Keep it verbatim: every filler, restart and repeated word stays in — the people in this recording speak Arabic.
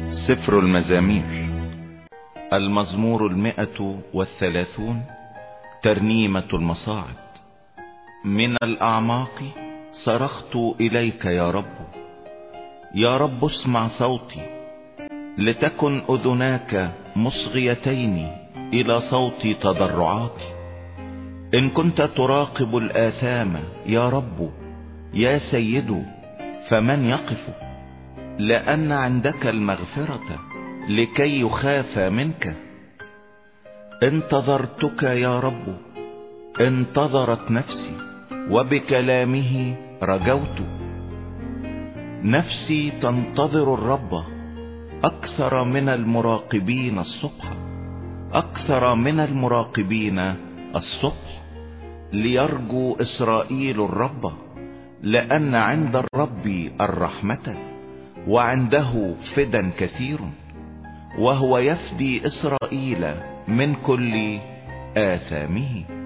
سفر المزامير. المزمور المئة والثلاثون. ترنيمة المصاعد. من الأعماق صرخت إليك يا رب، يا رب اسمع صوتي، لتكن أذناك مصغيتين إلى صوت تضرعاتي. إن كنت تراقب الآثام يا رب يا سيد، فمن يقف؟ لأن عندك المغفرة لكي يخاف منك. انتظرتك يا رب، انتظرت نفسي، وبكلامه رجوت. نفسي تنتظر الرب أكثر من المراقبين الصبح، أكثر من المراقبين الصبح. ليرجو إسرائيل الرب، لأن عند الرب الرحمة، وعنده فدا كثير، وهو يفدي إسرائيل من كل آثامه.